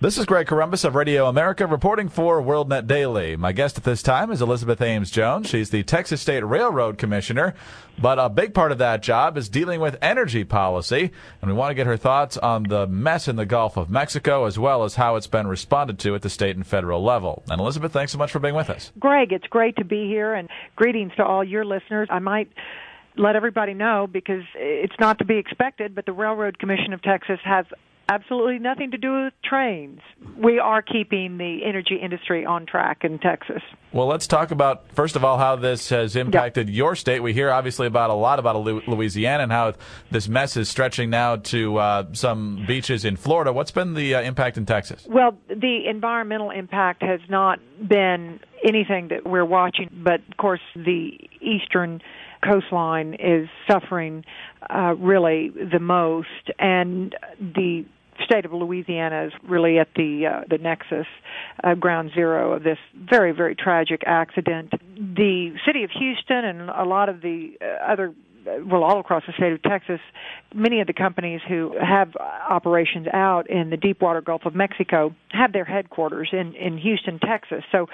This is Greg Corombos of Radio America reporting for WorldNet Daily. My guest at this time is Elizabeth Ames Jones. She's the Texas State Railroad Commissioner, but a big part of that job is dealing with energy policy, and we want to get her thoughts on the mess in the Gulf of Mexico as well as how it's been responded to at the state and federal level. And Elizabeth, thanks so much for being with us. Greg, it's great to be here, and greetings to all your listeners. I might let everybody know, because it's not to be expected, but the Railroad Commission of Texas has absolutely nothing to do with trains. We are keeping the energy industry on track in Texas. Well, let's talk about, first of all, how this has impacted your state. We hear obviously a lot about Louisiana and how this mess is stretching now to some beaches in Florida. What's been the impact in Texas? Well, the environmental impact has not been anything that we're watching, but of course the eastern coastline is suffering really the most, and the state of Louisiana is really at the nexus, ground zero of this very, very tragic accident. The city of Houston and a lot of the other, well, all across the state of Texas, many of the companies who have operations out in the Deepwater Gulf of Mexico have their headquarters in Houston, Texas. So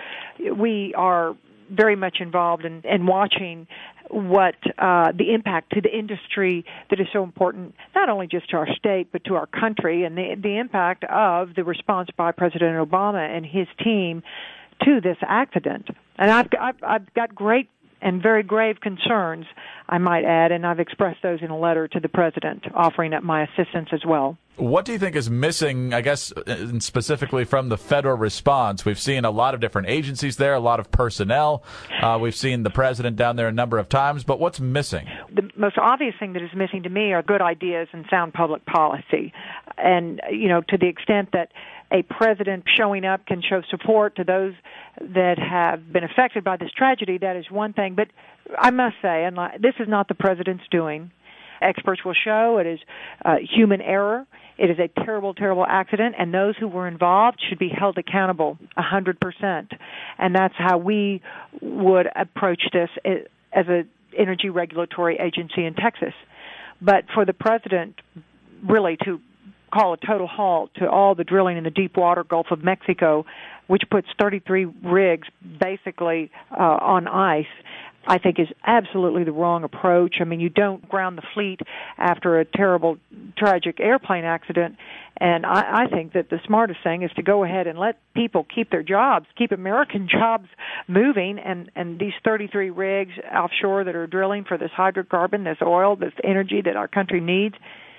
we are very much involved in watching what the impact to the industry that is so important, not only just to our state, but to our country, and the impact of the response by President Obama and his team to this accident. And I've got great and very grave concerns, I might add, and I've expressed those in a letter to the President, offering up my assistance as well. What do you think is missing, I guess, specifically from the federal response? We've seen a lot of different agencies there, a lot of personnel. We've seen the President down there a number of times, but what's missing? The most obvious thing that is missing to me are good ideas and sound public policy. And, to the extent that a president showing up can show support to those that have been affected by this tragedy, that is one thing. But I must say, and this is not the president's doing. Experts will show it is human error. It is a terrible, terrible accident, and those who were involved should be held accountable 100%. And that's how we would approach this as an energy regulatory agency in Texas. But for the president really to call a total halt to all the drilling in the Deepwater Gulf of Mexico, which puts 33 rigs basically on ice, I think is absolutely the wrong approach. I mean, you don't ground the fleet after a terrible, tragic airplane accident, and I think that the smartest thing is to go ahead and let people keep their jobs, keep American jobs moving, and these 33 rigs offshore that are drilling for this hydrocarbon, this oil, this energy that our country needs,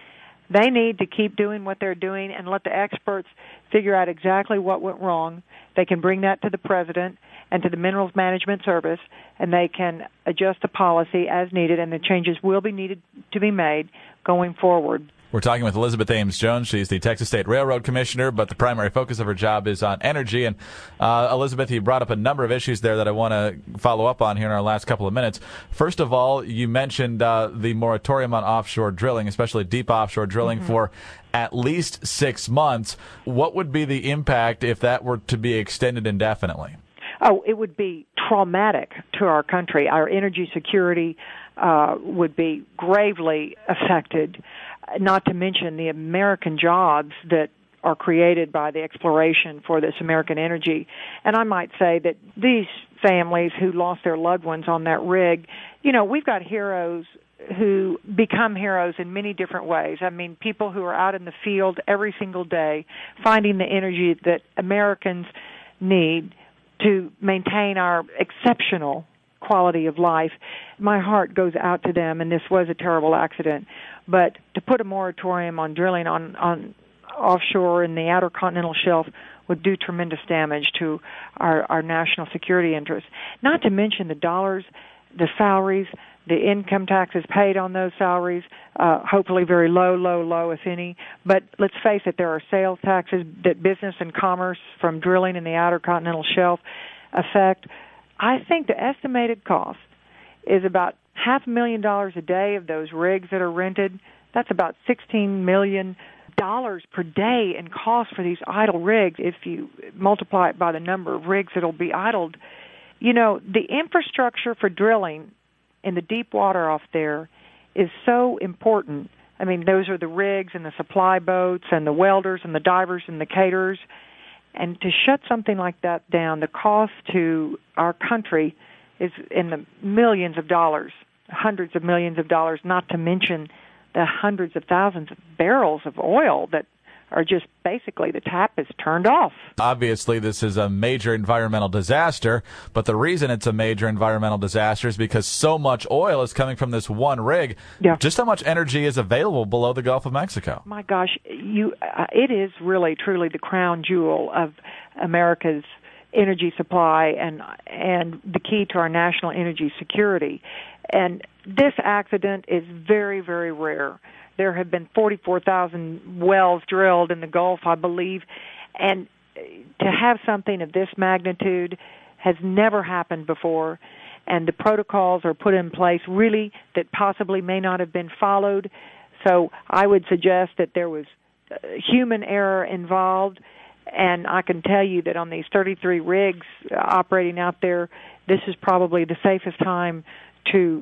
they need to keep doing what they're doing and let the experts figure out exactly what went wrong. They can bring that to the President and to the Minerals Management Service, and they can adjust the policy as needed, and the changes will be needed to be made going forward. We're talking with Elizabeth Ames Jones. She's the Texas State Railroad Commissioner, but the primary focus of her job is on energy. And Elizabeth, you brought up a number of issues there that I want to follow up on here in our last couple of minutes. First of all, you mentioned the moratorium on offshore drilling, especially deep offshore drilling, for at least 6 months. What would be the impact if that were to be extended indefinitely? Oh, it would be traumatic to our country. Our energy security would be gravely affected, not to mention the American jobs that are created by the exploration for this American energy. And I might say that these families who lost their loved ones on that rig, we've got heroes who become heroes in many different ways. I mean, people who are out in the field every single day finding the energy that Americans need to maintain our exceptional quality of life. My heart goes out to them, and this was a terrible accident. But to put a moratorium on drilling on offshore in the outer continental shelf would do tremendous damage to our national security interests. Not to mention the dollars, the salaries, the income taxes paid on those salaries, hopefully very low, if any. But let's face it, there are sales taxes that business and commerce from drilling in the outer continental shelf affect. I think the estimated cost is about $500,000 a day of those rigs that are rented. That's about $16 million per day in cost for these idle rigs. If you multiply it by the number of rigs that will be idled, the infrastructure for drilling in the deep water off there is so important. I mean, those are the rigs and the supply boats and the welders and the divers and the caterers. And to shut something like that down, the cost to our country is in the millions of dollars, hundreds of millions of dollars, not to mention the hundreds of thousands of barrels of oil that are just basically the tap is turned off. Obviously, this is a major environmental disaster, but the reason it's a major environmental disaster is because so much oil is coming from this one rig. Yeah. Just how much energy is available below the Gulf of Mexico? My gosh, it is really, truly the crown jewel of America's energy supply and the key to our national energy security. And this accident is very, very rare. There have been 44,000 wells drilled in the Gulf, I believe, and to have something of this magnitude has never happened before, and the protocols are put in place really that possibly may not have been followed. So I would suggest that there was human error involved, and I can tell you that on these 33 rigs operating out there, this is probably the safest time to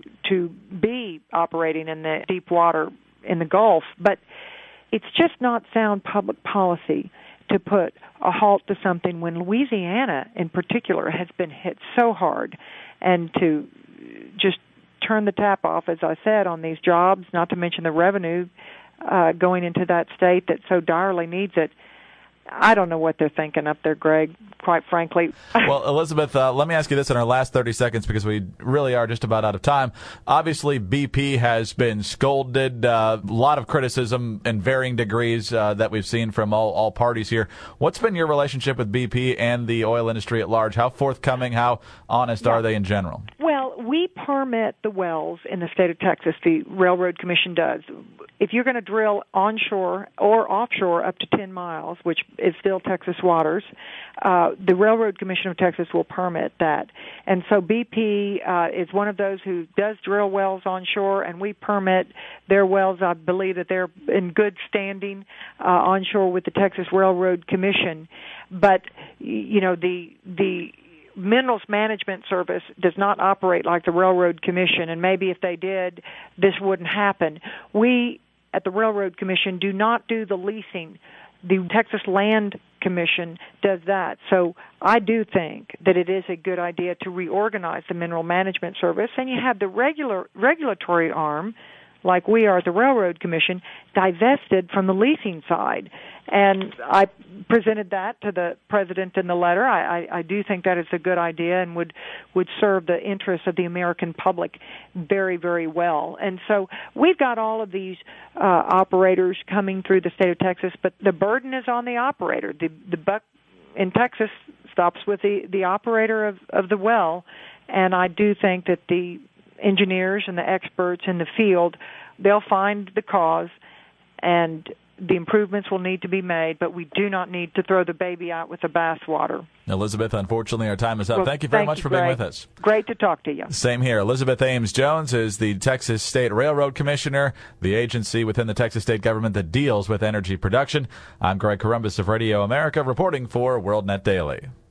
be operating in the deep water in the Gulf. But it's just not sound public policy to put a halt to something when Louisiana in particular has been hit so hard, and to just turn the tap off, as I said, on these jobs, not to mention the revenue going into that state that so direly needs it. I don't know what they're thinking up there, Greg, quite frankly. Well, Elizabeth, let me ask you this in our last 30 seconds because we really are just about out of time. Obviously, BP has been scolded, a lot of criticism in varying degrees that we've seen from all parties here. What's been your relationship with BP and the oil industry at large? How forthcoming, how honest are they in general? Well, we permit the wells in the state of Texas, the Railroad Commission does. If you're going to drill onshore or offshore up to 10 miles, which is still Texas waters, the Railroad Commission of Texas will permit that. And so BP is one of those who does drill wells onshore, and we permit their wells. I believe that they're in good standing onshore with the Texas Railroad Commission. But, you know, the Minerals Management Service does not operate like the Railroad Commission, and maybe if they did, this wouldn't happen. We at the Railroad Commission do not do the leasing. The Texas Land Commission does that. So I do think that it is a good idea to reorganize the Mineral Management Service, and you have the regulatory arm, like we are at the Railroad Commission, divested from the leasing side. And I presented that to the president in the letter. I do think that is a good idea and would serve the interests of the American public very, very well. And so we've got all of these operators coming through the state of Texas, but the burden is on the operator. The buck in Texas stops with the operator of the well, and I do think that the engineers and the experts in the field, they'll find the cause, and the improvements will need to be made, but we do not need to throw the baby out with the bathwater. Elizabeth, unfortunately, our time is up. Thank you very much for being with us. Great to talk to you. Same here. Elizabeth Ames Jones is the Texas State Railroad Commissioner, the agency within the Texas state government that deals with energy production. I'm Greg Corombos of Radio America, reporting for WorldNet Daily.